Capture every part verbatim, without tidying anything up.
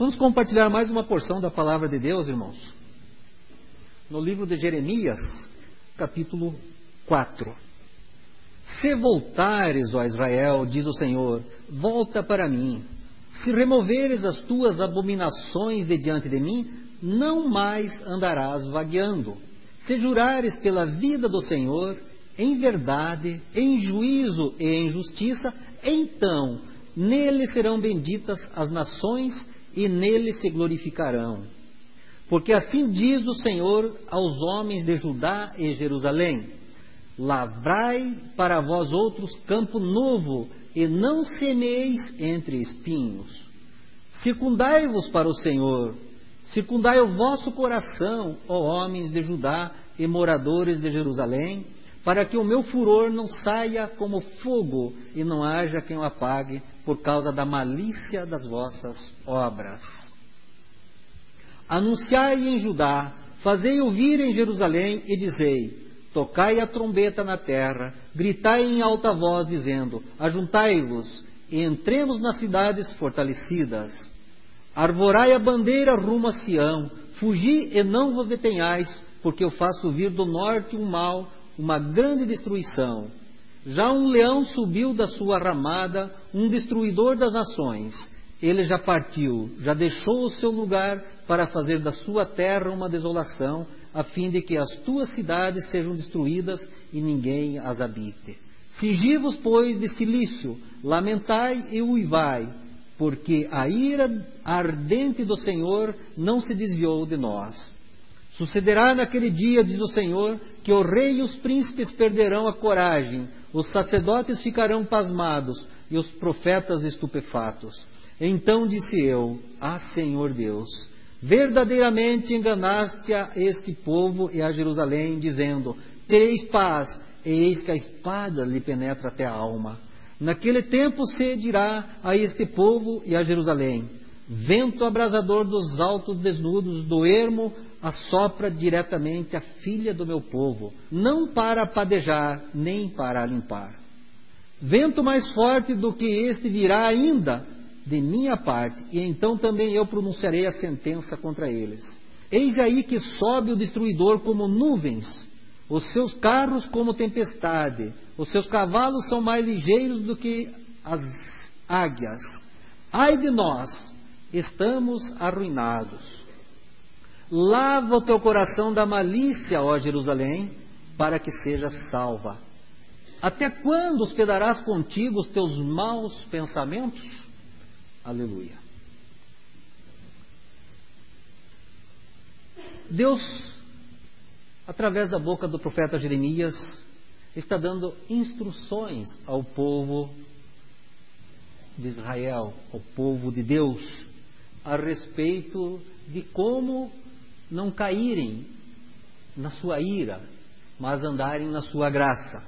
Vamos compartilhar mais uma porção da palavra de Deus, irmãos. No livro de Jeremias, capítulo quatro. Se voltares, ó Israel, diz o Senhor, volta para mim. Se removeres as tuas abominações de diante de mim, não mais andarás vagueando. Se jurares pela vida do Senhor, em verdade, em juízo e em justiça, então nele serão benditas as nações e nele se glorificarão. Porque assim diz o Senhor aos homens de Judá e Jerusalém: lavrai para vós outros campo novo, e não semeis entre espinhos. Circundai-vos para o Senhor, circundai o vosso coração, ó homens de Judá e moradores de Jerusalém, para que o meu furor não saia como fogo e não haja quem o apague por causa da malícia das vossas obras. Anunciai em Judá, fazei ouvir em Jerusalém e dizei: tocai a trombeta na terra, gritai em alta voz, dizendo: ajuntai-vos e entremos nas cidades fortalecidas. Arvorai a bandeira rumo a Sião, fugi e não vos detenhais, porque eu faço vir do norte um mal, uma grande destruição. Já um leão subiu da sua ramada, um destruidor das nações. Ele já partiu, já deixou o seu lugar para fazer da sua terra uma desolação, a fim de que as tuas cidades sejam destruídas e ninguém as habite. Cingi-vos, pois, de cilício, lamentai e uivai, porque a ira ardente do Senhor não se desviou de nós. Sucederá naquele dia, diz o Senhor, que o rei e os príncipes perderão a coragem, os sacerdotes ficarão pasmados e os profetas estupefatos. Então disse eu: ah, Senhor Deus, verdadeiramente enganaste a este povo e a Jerusalém, dizendo: tereis paz, e eis que a espada lhe penetra até a alma. Naquele tempo se dirá a este povo e a Jerusalém: vento abrasador dos altos desnudos do ermo assopra diretamente a filha do meu povo, não para padejar, nem para limpar. Vento mais forte do que este virá ainda de minha parte, e então também eu pronunciarei a sentença contra eles. Eis aí que sobe o destruidor como nuvens, os seus carros como tempestade, os seus cavalos são mais ligeiros do que as águias. Ai de nós, estamos arruinados. Lava o teu coração da malícia, ó Jerusalém, para que sejas salva. Até quando hospedarás contigo os teus maus pensamentos? Aleluia. Deus, através da boca do profeta Jeremias, está dando instruções ao povo de Israel, ao povo de Deus, a respeito de como não caírem na sua ira, mas andarem na sua graça.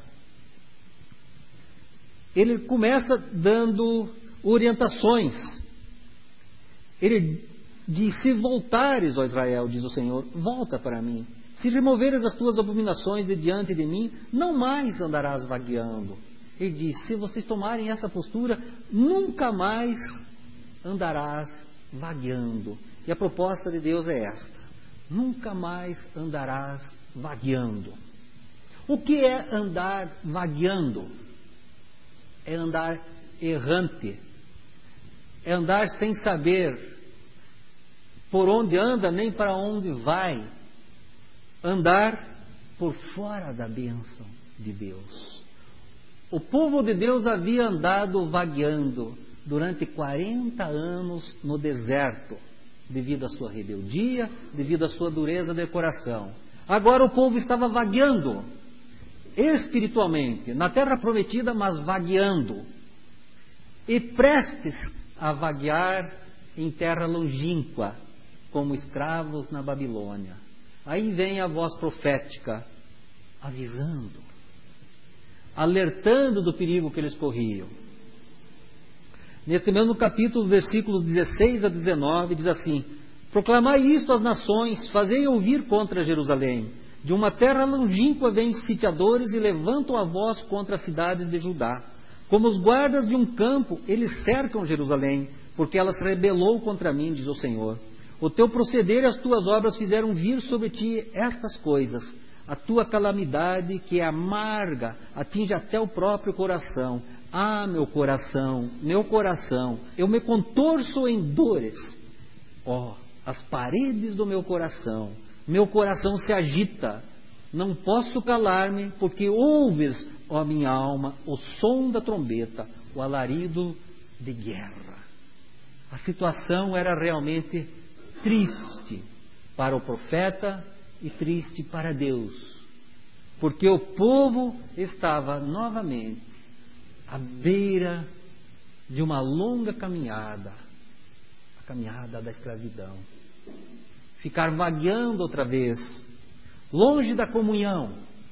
Ele começa dando orientações. Ele diz: se voltares, ó Israel, diz o Senhor, volta para mim. Se removeres as tuas abominações de diante de mim, não mais andarás vagueando. Ele diz: se vocês tomarem essa postura, nunca mais andarás vagueando. E a proposta de Deus é esta: nunca mais andarás vagueando. O que é andar vagueando? É andar errante. É andar sem saber por onde anda, nem para onde vai. Andar por fora da bênção de Deus. O povo de Deus havia andado vagueando durante quarenta anos no deserto, devido à sua rebeldia, devido à sua dureza de coração. Agora o povo estava vagueando espiritualmente, na terra prometida, mas vagueando, e prestes a vaguear em terra longínqua, como escravos na Babilônia. Aí vem a voz profética, avisando, alertando do perigo que eles corriam. Neste mesmo capítulo, versículos dezesseis a dezenove, diz assim: proclamai isto às nações, fazei ouvir contra Jerusalém. De uma terra longínqua vêm sitiadores e levantam a voz contra as cidades de Judá. Como os guardas de um campo, eles cercam Jerusalém, porque ela se rebelou contra mim, diz o Senhor. O teu proceder e as tuas obras fizeram vir sobre ti estas coisas. A tua calamidade, que é amarga, atinge até o próprio coração. Ah, meu coração, meu coração, eu me contorço em dores. Ó, oh, as paredes do meu coração, meu coração se agita. Não posso calar-me, porque ouves, ó minha alma, o som da trombeta, o alarido de guerra. A situação era realmente triste para o profeta e triste para Deus, porque o povo estava novamente à beira de uma longa caminhada, a caminhada da escravidão. Ficar vagueando outra vez, longe da comunhão.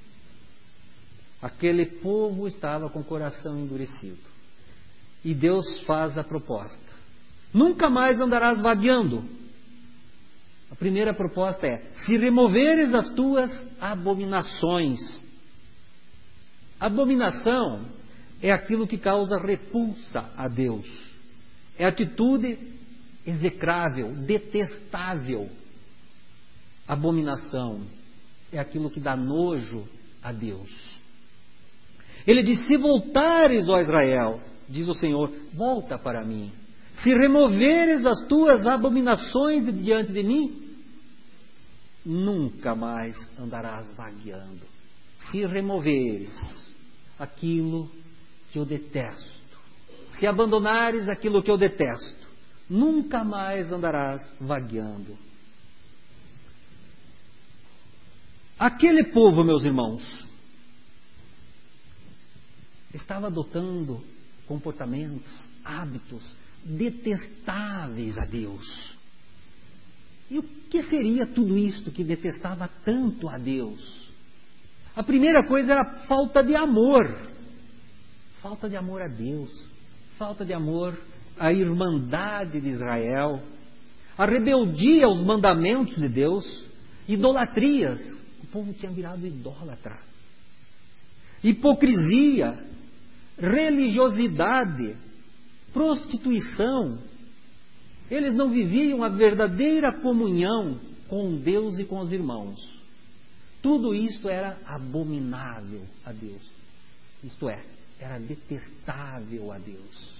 Aquele povo estava com o coração endurecido. E Deus faz a proposta: nunca mais andarás vagueando. A primeira proposta é: se removeres as tuas abominações. Abominação é aquilo que causa repulsa a Deus. É atitude execrável, detestável. Abominação é aquilo que dá nojo a Deus. Ele diz: se voltares, ó Israel, diz o Senhor, volta para mim. Se removeres as tuas abominações de diante de mim, nunca mais andarás vagueando. Se removeres aquilo que eu detesto, se abandonares aquilo que eu detesto, nunca mais andarás vagueando. Aquele povo, meus irmãos, estava adotando comportamentos, hábitos detestáveis a Deus. E o que seria tudo isto que detestava tanto a Deus? A primeira coisa era falta de amor. Falta de amor a Deus. Falta de amor à irmandade de Israel. A rebeldia aos mandamentos de Deus. Idolatrias. O povo tinha virado idólatra. Hipocrisia. Religiosidade. Prostituição. Eles não viviam a verdadeira comunhão com Deus e com os irmãos. Tudo isto era abominável a Deus. Isto é, era detestável a Deus.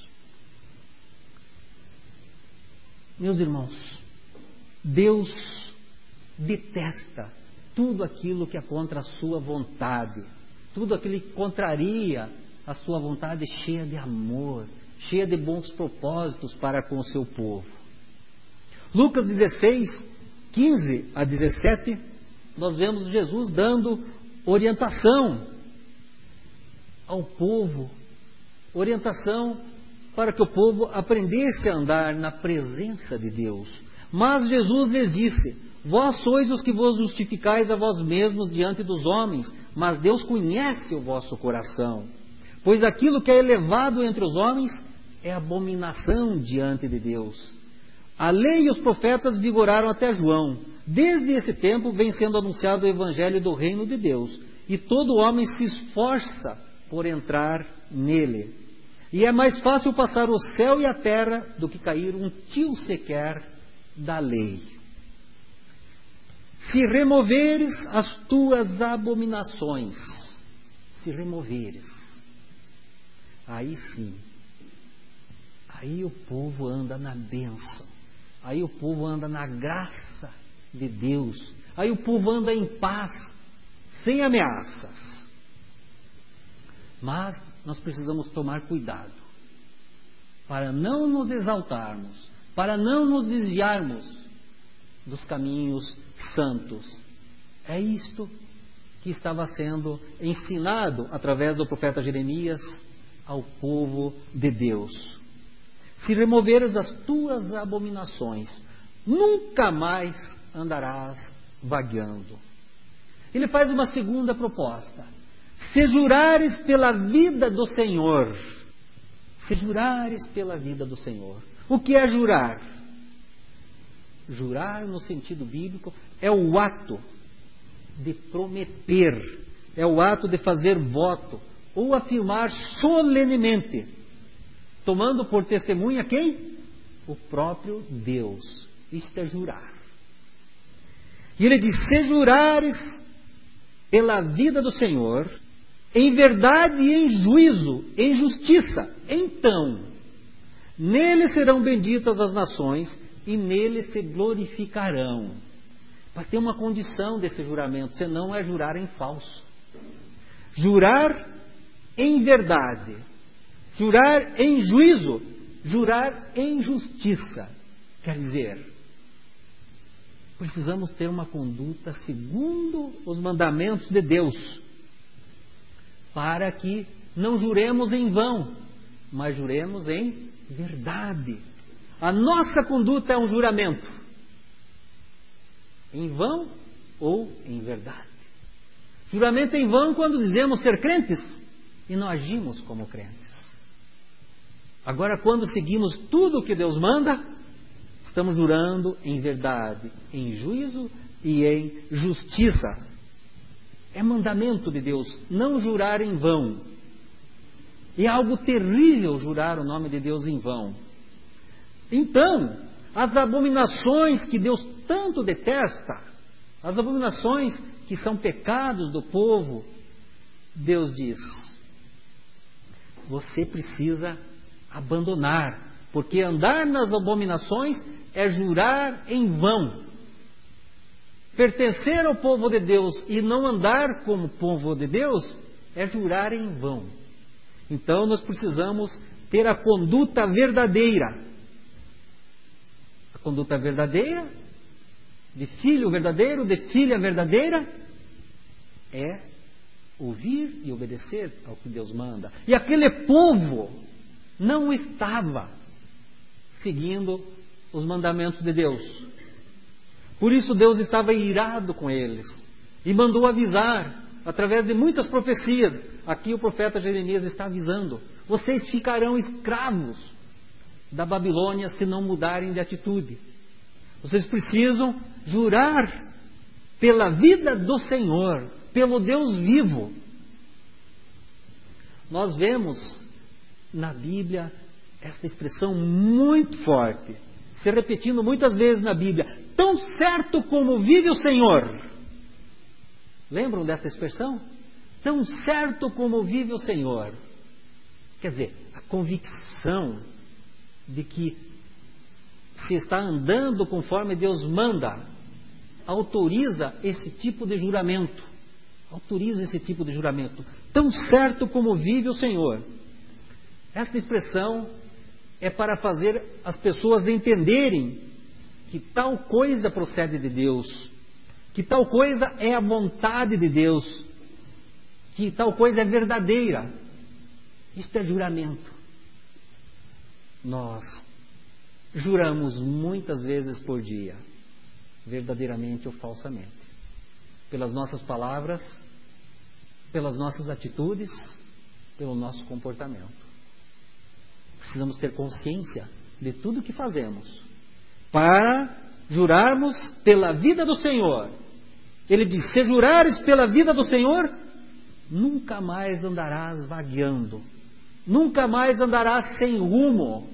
Meus irmãos, Deus detesta tudo aquilo que é contra a sua vontade. Tudo aquilo que contraria a sua vontade, cheia de amor, cheia de bons propósitos para com o seu povo. Lucas dezesseis, quinze a dezessete, nós vemos Jesus dando orientação ao povo, orientação para que o povo aprendesse a andar na presença de Deus. Mas Jesus lhes disse: vós sois os que vos justificais a vós mesmos diante dos homens, mas Deus conhece o vosso coração. Pois aquilo que é elevado entre os homens é abominação diante de Deus. A lei e os profetas vigoraram até João. Desde esse tempo vem sendo anunciado o evangelho do reino de Deus, e todo homem se esforça por entrar nele. E é mais fácil passar o céu e a terra do que cair um tio sequer da lei. Se removeres as tuas abominações, se removeres, aí sim, aí o povo anda na bênção, aí o povo anda na graça de Deus, aí o povo anda em paz, sem ameaças. Mas nós precisamos tomar cuidado, para não nos exaltarmos, para não nos desviarmos dos caminhos santos. É isto que estava sendo ensinado através do profeta Jeremias ao povo de Deus. Se removeres as tuas abominações, nunca mais andarás vagueando. Ele faz uma segunda proposta: se jurares pela vida do Senhor. Se jurares pela vida do Senhor. O que é jurar? Jurar, no sentido bíblico, é o ato de prometer, é o ato de fazer voto, ou afirmar solenemente, tomando por testemunha quem? o próprio Deus. Isto é jurar. E ele diz: se jurares pela vida do Senhor, em verdade e em juízo, em justiça, então nele serão benditas as nações e nele se glorificarão. Mas tem uma condição desse juramento: senão é jurar em falso. Jurar em verdade, jurar em juízo, jurar em justiça. Quer dizer, precisamos ter uma conduta segundo os mandamentos de Deus, para que não juremos em vão, mas juremos em verdade. A nossa conduta é um juramento, em vão ou em verdade. Juramento em vão quando dizemos ser crentes e não agimos como crentes. Agora, quando seguimos tudo o que Deus manda, estamos jurando em verdade, em juízo e em justiça. É mandamento de Deus não jurar em vão. É algo terrível jurar o nome de Deus em vão. Então, as abominações que Deus tanto detesta, as abominações que são pecados do povo, Deus diz: você precisa abandonar, porque andar nas abominações é jurar em vão. Pertencer ao povo de Deus e não andar como povo de Deus é jurar em vão. Então nós precisamos ter a conduta verdadeira. A conduta verdadeira, de filho verdadeiro, de filha verdadeira, é ouvir e obedecer ao que Deus manda. E aquele povo não estava seguindo os mandamentos de Deus. Por isso Deus estava irado com eles e mandou avisar através de muitas profecias. Aqui o profeta Jeremias está avisando: vocês ficarão escravos da Babilônia se não mudarem de atitude. Vocês precisam jurar pela vida do Senhor, pelo Deus vivo. Nós vemos na Bíblia esta expressão muito forte, se repetindo muitas vezes na Bíblia: tão certo como vive o Senhor. Lembram dessa expressão? Tão certo como vive o Senhor. Quer dizer, a convicção de que se está andando conforme Deus manda, autoriza esse tipo de juramento. Autoriza esse tipo de juramento. Tão certo como vive o Senhor. Esta expressão é para fazer as pessoas entenderem que tal coisa procede de Deus, que tal coisa é a vontade de Deus, que tal coisa é verdadeira. Isto é juramento. Nós juramos muitas vezes por dia, verdadeiramente ou falsamente, pelas nossas palavras, pelas nossas atitudes, pelo nosso comportamento. Precisamos ter consciência de tudo que fazemos para jurarmos pela vida do Senhor. Ele diz: se jurares pela vida do Senhor, nunca mais andarás vagueando, nunca mais andarás sem rumo.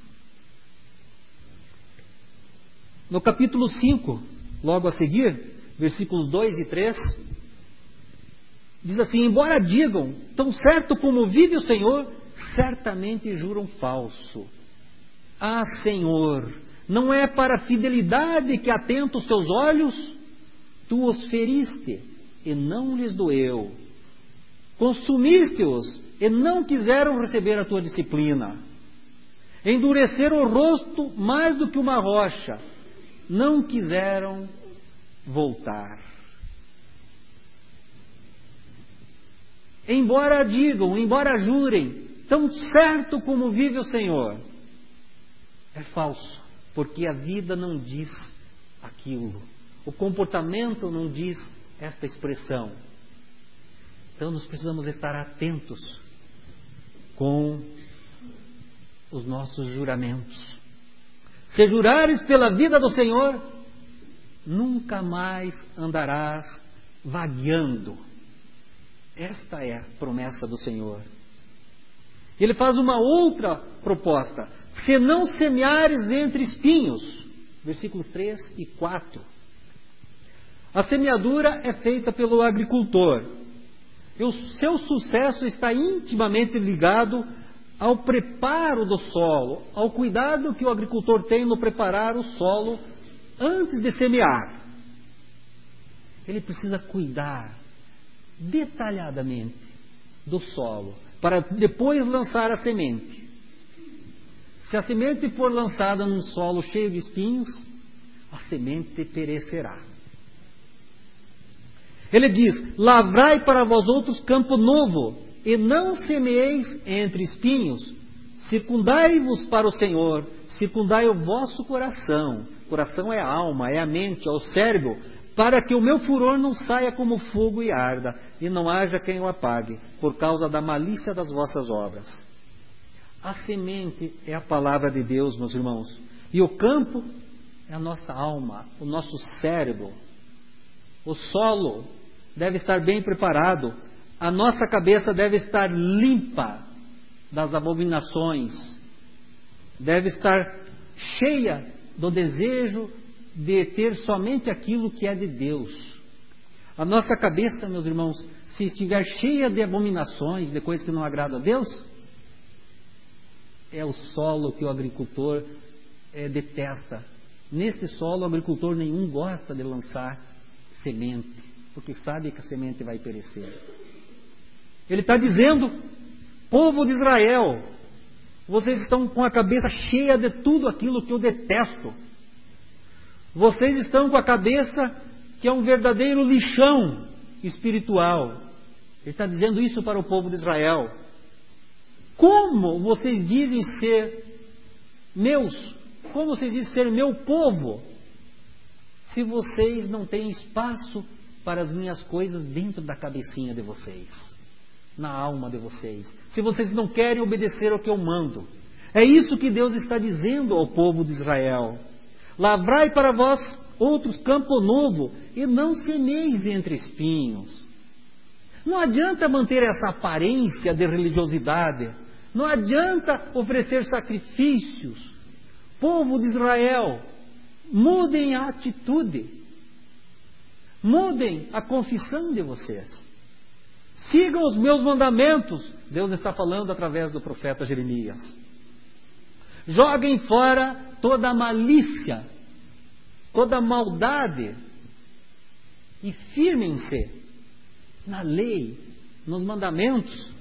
No capítulo cinco, logo a seguir, versículos dois e três, diz assim: embora digam, tão certo como vive o Senhor, certamente juram falso. Ah, Senhor, não é para a fidelidade que atenta os teus olhos? Tu os feriste e não lhes doeu. Consumiste-os e não quiseram receber a tua disciplina. Endureceram o rosto mais do que uma rocha, não quiseram voltar. Embora digam, embora jurem, tão certo como vive o Senhor, é falso, porque a vida não diz aquilo, o comportamento não diz esta expressão. Então nós precisamos estar atentos com os nossos juramentos. Se jurares pela vida do Senhor, nunca mais andarás vagueando. Esta é a promessa do Senhor. Ele faz uma outra proposta: se não semeares entre espinhos. Versículos três e quatro. A semeadura é feita pelo agricultor. E o seu sucesso está intimamente ligado ao preparo do solo, ao cuidado que o agricultor tem no preparar o solo antes de semear. Ele precisa cuidar detalhadamente do solo, para depois lançar a semente. Se a semente for lançada num solo cheio de espinhos, a semente perecerá. Ele diz: lavrai para vós outros campo novo, e não semeeis entre espinhos. Circundai-vos para o Senhor, circundai o vosso coração. Coração é a alma, é a mente, é o cérebro, para que o meu furor não saia como fogo e arda, e não haja quem o apague, por causa da malícia das vossas obras. A semente é a palavra de Deus, meus irmãos, e o campo é a nossa alma, o nosso cérebro. O solo deve estar bem preparado, a nossa cabeça deve estar limpa das abominações, deve estar cheia do desejo de ter somente aquilo que é de Deus. A nossa cabeça, meus irmãos, se estiver cheia de abominações, de coisas que não agradam a Deus, é o solo que o agricultor é, detesta. Neste solo, o agricultor nenhum gosta de lançar semente, porque sabe que a semente vai perecer. Ele está dizendo: povo de Israel, vocês estão com a cabeça cheia de tudo aquilo que eu detesto. Vocês estão com a cabeça que é um verdadeiro lixão espiritual. Ele está dizendo isso para o povo de Israel. Como vocês dizem ser meus? Como vocês dizem ser meu povo? Se vocês não têm espaço para as minhas coisas dentro da cabecinha de vocês, na alma de vocês. Se vocês não querem obedecer ao que eu mando. É isso que Deus está dizendo ao povo de Israel. Lavrai para vós outros campo novo, e não semeis entre espinhos. Não adianta manter essa aparência de religiosidade. Não adianta oferecer sacrifícios. Povo de Israel, mudem a atitude. Mudem a confissão de vocês. Sigam os meus mandamentos. Deus está falando através do profeta Jeremias. Joguem fora toda a malícia, toda a maldade, e firmem-se na lei, nos mandamentos.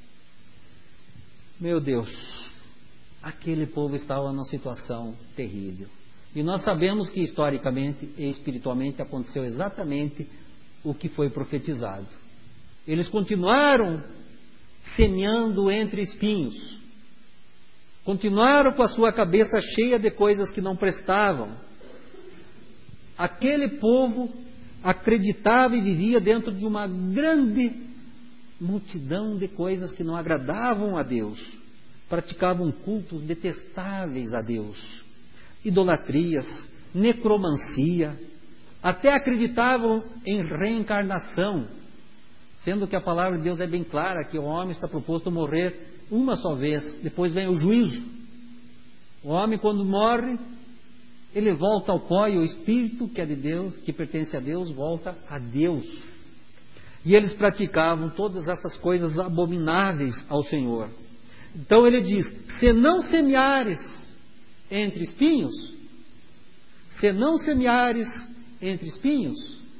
Meu Deus, aquele povo estava numa situação terrível. E nós sabemos que historicamente e espiritualmente aconteceu exatamente o que foi profetizado. Eles continuaram semeando entre espinhos. Continuaram com a sua cabeça cheia de coisas que não prestavam. Aquele povo acreditava e vivia dentro de uma grande multidão de coisas que não agradavam a Deus. Praticavam cultos detestáveis a Deus. Idolatrias, necromancia, até acreditavam em reencarnação, sendo que a palavra de Deus é bem clara, que o homem está proposto a morrer uma só vez, depois vem o juízo. O homem, quando morre, ele volta ao pó, e o espírito que é de Deus, que pertence a Deus, volta a Deus. E eles praticavam todas essas coisas abomináveis ao Senhor. Então ele diz: se não semeares entre espinhos, se não semeares entre espinhos,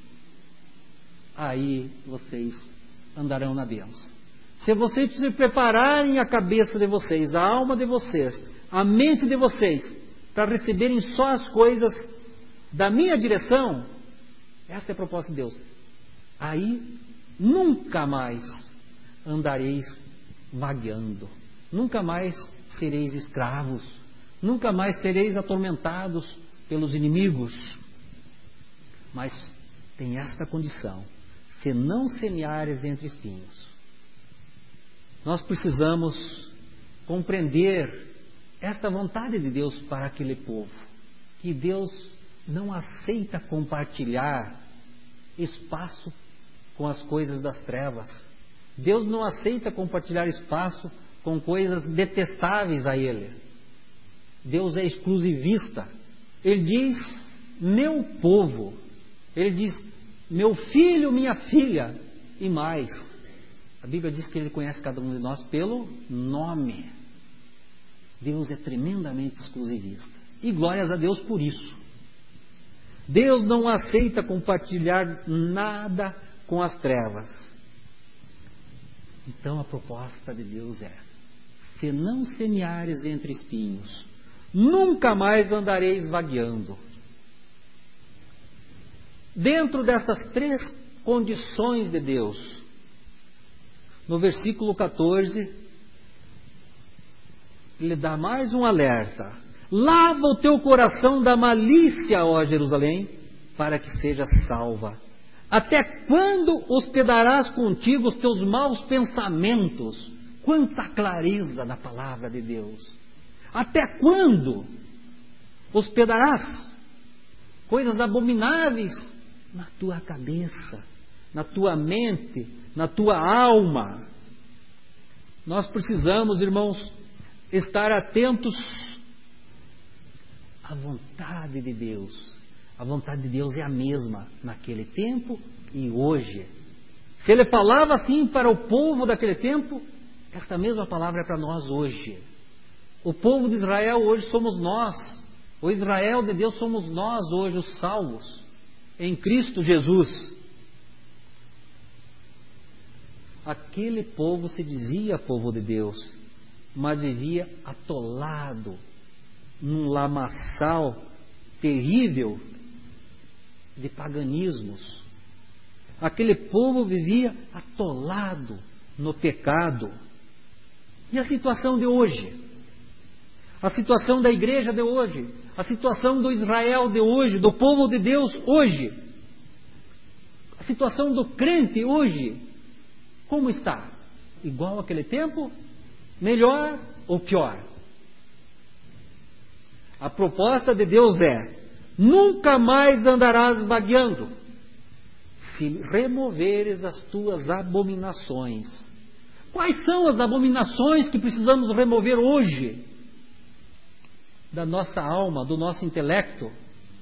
aí vocês andarão na bênção. Se vocês se prepararem a cabeça de vocês, a alma de vocês, a mente de vocês, para receberem só as coisas da minha direção, essa é a proposta de Deus. Aí nunca mais andareis vagueando, nunca mais sereis escravos, nunca mais sereis atormentados pelos inimigos. Mas tem esta condição: se não semeares entre espinhos. Nós precisamos compreender esta vontade de Deus para aquele povo, que Deus não aceita compartilhar espaço com as coisas das trevas. Deus não aceita compartilhar espaço com coisas detestáveis a Ele. Deus é exclusivista. Ele diz, meu povo. Ele diz, meu filho, minha filha. E mais, a Bíblia diz que Ele conhece cada um de nós pelo nome. Deus é tremendamente exclusivista. E glórias a Deus por isso. Deus não aceita compartilhar nada com as trevas. Então a proposta de Deus é, se não semeares entre espinhos, nunca mais andareis vagueando. Dentro dessas três condições de Deus, no versículo catorze, Ele dá mais um alerta. Lava o teu coração da malícia, ó Jerusalém, para que sejas salva. Até quando hospedarás contigo os teus maus pensamentos? Quanta clareza da palavra de Deus. Até quando hospedarás coisas abomináveis na tua cabeça, na tua mente, na tua alma? Nós precisamos, irmãos, estar atentos à vontade de Deus. A vontade de Deus é a mesma naquele tempo e hoje. Se Ele falava assim para o povo daquele tempo, esta mesma palavra é para nós hoje. O povo de Israel hoje somos nós. O Israel de Deus somos nós hoje, os salvos, em Cristo Jesus. Aquele povo se dizia povo de Deus, mas vivia atolado num lamaçal terrível de paganismos. Aquele povo vivia atolado no pecado. E a situação de hoje? A situação da igreja de hoje? A situação do Israel de hoje, do povo de Deus hoje? A situação do crente hoje? Como está? Igual àquele tempo? Melhor ou pior? A proposta de Deus é: nunca mais andarás vagueando, se removeres as tuas abominações. Quais são as abominações que precisamos remover hoje? Da nossa alma, do nosso intelecto?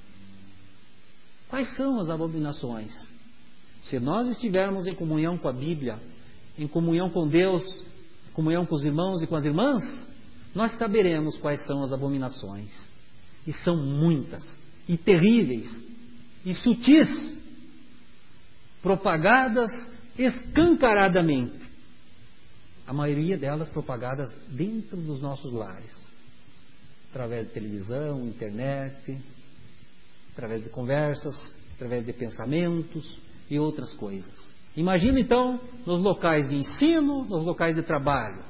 Quais são as abominações? Se nós estivermos em comunhão com a Bíblia, em comunhão com Deus, em comunhão com os irmãos e com as irmãs, nós saberemos quais são as abominações. E são muitas, e terríveis, e sutis, propagadas escancaradamente. A maioria delas propagadas dentro dos nossos lares, através de televisão, internet, através de conversas, através de pensamentos e outras coisas. Imagina então nos locais de ensino, nos locais de trabalho.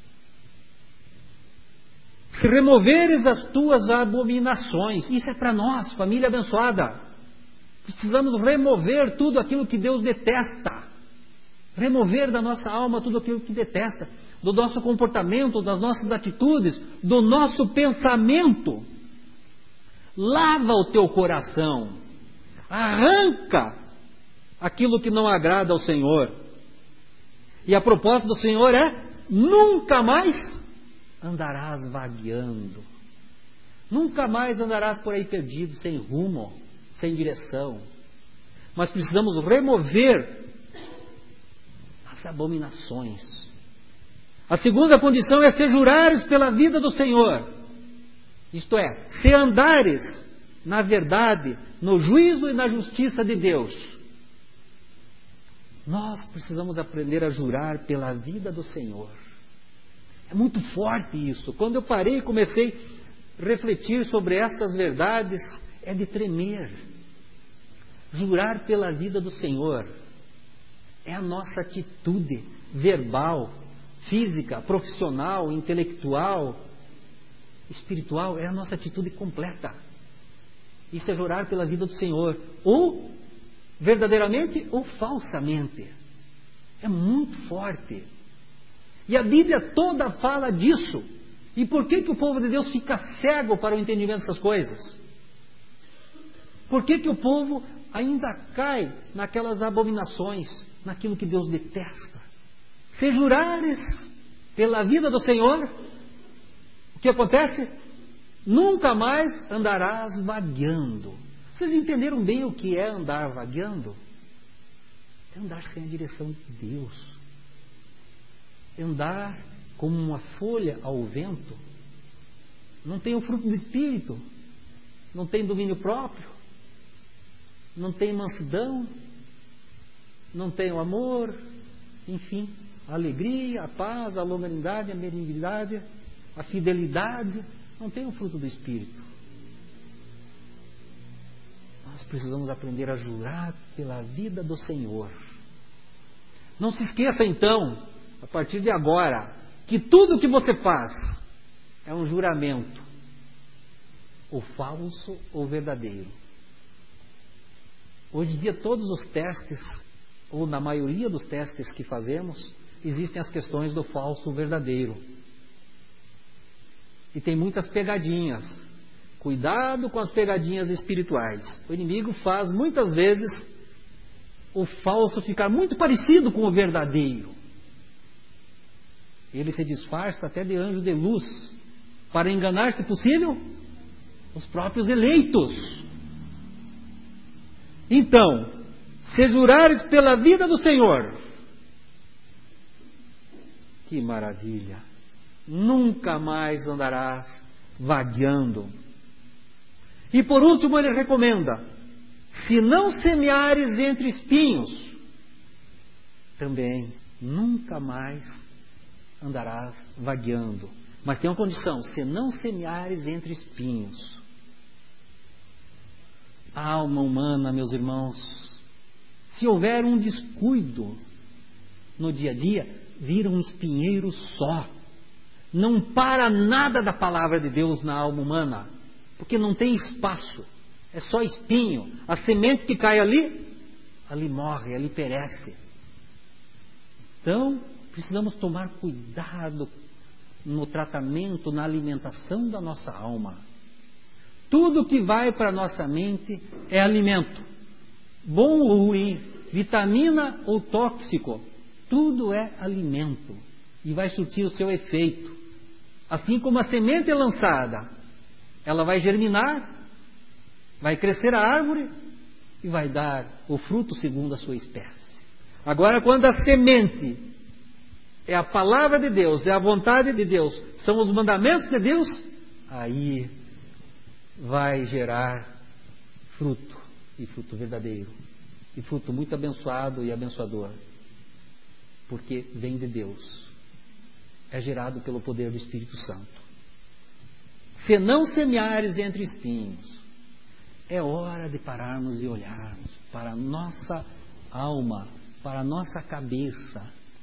Se removeres as tuas abominações, isso é para nós, família abençoada. Precisamos remover tudo aquilo que Deus detesta. Remover da nossa alma tudo aquilo que detesta, do nosso comportamento, das nossas atitudes, do nosso pensamento. Lava o teu coração, arranca aquilo que não agrada ao Senhor. E a proposta do Senhor é: nunca mais andarás vagueando, nunca mais andarás por aí perdido, sem rumo, sem direção. Mas precisamos remover as abominações. A segunda condição é se jurares pela vida do Senhor, isto é, se andares na verdade, no juízo e na justiça de Deus. Nós precisamos aprender a jurar pela vida do Senhor. É muito forte isso. Quando eu parei e comecei a refletir sobre essas verdades, é de tremer. Jurar pela vida do Senhor é a nossa atitude verbal, física, profissional, intelectual, espiritual, é a nossa atitude completa. Isso é jurar pela vida do Senhor, ou verdadeiramente ou falsamente. É muito forte. E a Bíblia toda fala disso. E por que que o povo de Deus fica cego para o entendimento dessas coisas? Por que que o povo ainda cai naquelas abominações, naquilo que Deus detesta? Se jurares pela vida do Senhor, o que acontece? Nunca mais andarás vagueando. Vocês entenderam bem o que é andar vagueando? É andar sem a direção de Deus. É andar como uma folha ao vento. Não tem o fruto do Espírito. Não tem domínio próprio. Não tem mansidão. Não tem o amor. Enfim, a alegria, a paz, a longanimidade, a benignidade, a fidelidade. Não tem o fruto do Espírito. Nós precisamos aprender a jurar pela vida do Senhor. Não se esqueça então, a partir de agora, que tudo que você faz é um juramento, ou falso ou verdadeiro. Hoje em dia todos os testes, ou na maioria dos testes que fazemos, existem as questões do falso ou verdadeiro. E tem muitas pegadinhas. Cuidado com as pegadinhas espirituais. O inimigo faz muitas vezes o falso ficar muito parecido com o verdadeiro. Ele se disfarça até de anjo de luz para enganar, se possível, os próprios eleitos. Então, se jurares pela vida do Senhor, que maravilha! Nunca mais andarás vagueando. E por último ele recomenda: se não semeares entre espinhos, também nunca mais andarás vagueando. Mas tem uma condição: se não semeares entre espinhos. A alma humana, meus irmãos, se houver um descuido no dia a dia, vira um espinheiro só. Não para nada da palavra de Deus na alma humana, porque não tem espaço, é só espinho. A semente que cai ali, ali morre, ali perece. Então, precisamos tomar cuidado no tratamento, na alimentação da nossa alma. Tudo que vai para a nossa mente é alimento, bom ou ruim, vitamina ou tóxico, tudo é alimento e vai surtir o seu efeito. Assim como a semente é lançada, ela vai germinar, vai crescer a árvore e vai dar o fruto segundo a sua espécie. Agora, quando a semente é a palavra de Deus, é a vontade de Deus, são os mandamentos de Deus, aí vai gerar fruto, e fruto verdadeiro, e fruto muito abençoado e abençoador, porque vem de Deus, é gerado pelo poder do Espírito Santo. Se não semeares entre espinhos, é hora de pararmos e olharmos para a nossa alma, para a nossa cabeça.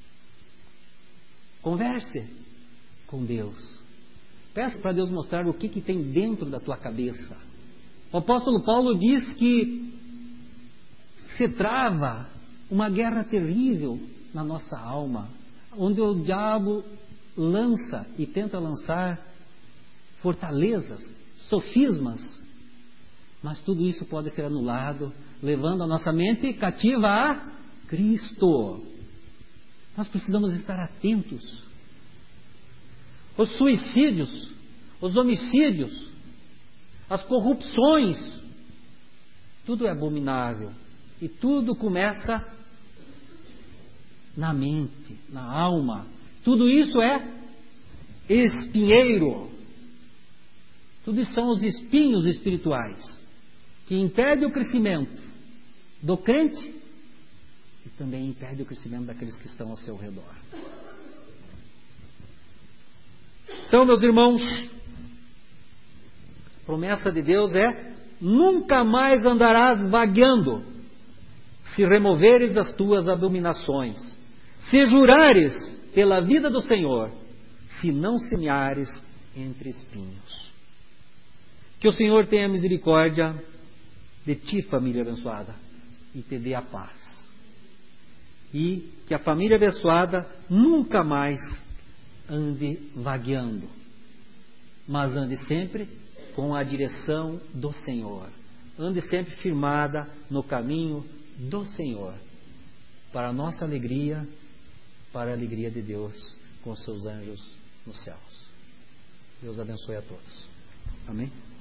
Converse com Deus. Peça para Deus mostrar o que, que tem dentro da tua cabeça. O apóstolo Paulo diz que se trava uma guerra terrível na nossa alma, onde o diabo lança e tenta lançar fortalezas, sofismas, mas tudo isso pode ser anulado, levando a nossa mente cativa a Cristo. Nós precisamos estar atentos. Os suicídios, os homicídios, as corrupções, tudo é abominável. E tudo começa na mente, na alma. Tudo isso é espinheiro. Tudo isso são os espinhos espirituais que impedem o crescimento do crente e também impedem o crescimento daqueles que estão ao seu redor. Então, meus irmãos, a promessa de Deus é: nunca mais andarás vagueando, se removeres as tuas abominações, se jurares pela vida do Senhor, se não semeares entre espinhos. Que o Senhor tenha misericórdia de ti, família abençoada, e te dê a paz. E que a família abençoada nunca mais ande vagueando, mas ande sempre com a direção do Senhor. Ande sempre firmada no caminho do Senhor, para a nossa alegria, para a alegria de Deus com seus anjos nos céus. Deus abençoe a todos. Amém?